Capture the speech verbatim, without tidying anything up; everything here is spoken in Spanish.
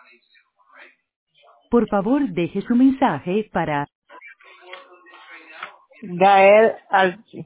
Por favor, deje su mensaje para Gael Archie.